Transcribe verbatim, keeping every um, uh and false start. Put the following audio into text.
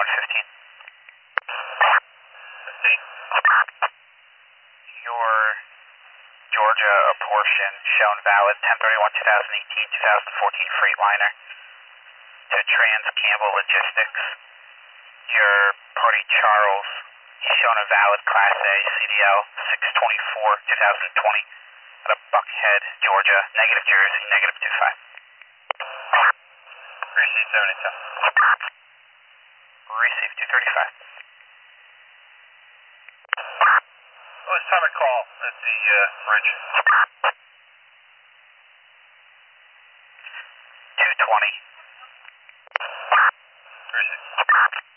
one fifteen. fifteen. Your Georgia apportion shown valid ten thirty-one twenty eighteen twenty fourteen Freightliner to Trans Campbell Logistics. Your party Charles shown a valid Class A C D L six twenty-four twenty twenty at a Buckhead, Georgia, negative Jersey, negative two five. Receive seventy-two. Receive two thirty-five. What was time of call at the uh, bridge? two twenty. Receive.